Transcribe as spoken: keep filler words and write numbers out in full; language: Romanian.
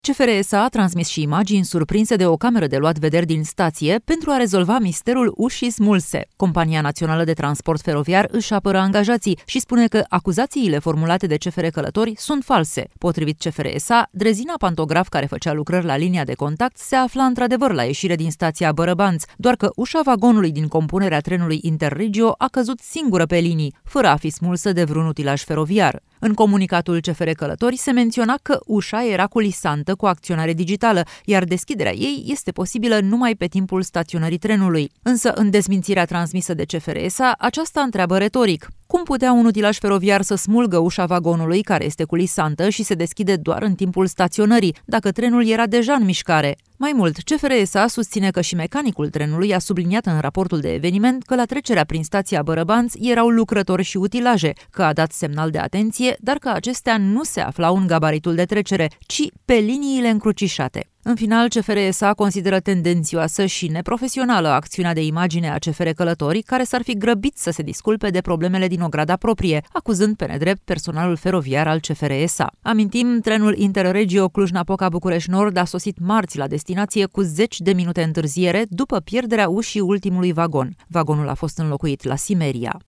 C F R S A a transmis și imagini surprinse de o cameră de luat vederi din stație pentru a rezolva misterul ușii smulse. Compania Națională de Transport Feroviar își apără angajații și spune că acuzațiile formulate de C F R Călători sunt false. Potrivit C F R S A, drezina pantograf care făcea lucrări la linia de contact se afla într-adevăr la ieșire din stația Bărăbanț, doar că ușa vagonului din compunerea trenului Interregio a căzut singură pe linii, fără a fi smulsă de vreun utilaj feroviar. În comunicatul C F R Călători se menționa că ușa era culisantă cu acționare digitală, iar deschiderea ei este posibilă numai pe timpul staționării trenului. Însă, în dezmințirea transmisă de C F R S A, aceasta întreabă retoric: cum putea un utilaj feroviar să smulgă ușa vagonului, care este culisantă și se deschide doar în timpul staționării, dacă trenul era deja în mișcare? Mai mult, C F R S A susține că și mecanicul trenului a subliniat în raportul de eveniment că la trecerea prin stația Bărăbanț erau lucrători și utilaje, că a dat semnal de atenție, dar că acestea nu se aflau în gabaritul de trecere, ci pe liniile încrucișate. În final, C F R S A consideră tendențioasă și neprofesională acțiunea de imagine a C F R Călători, care s-ar fi grăbit să se disculpe de problemele din ograda proprie, acuzând pe nedrept personalul feroviar al C F R S A. Amintim, trenul Interregio Cluj-Napoca-București Nord a sosit marți la destinație cu zeci de minute întârziere după pierderea ușii ultimului vagon. Vagonul a fost înlocuit la Simeria.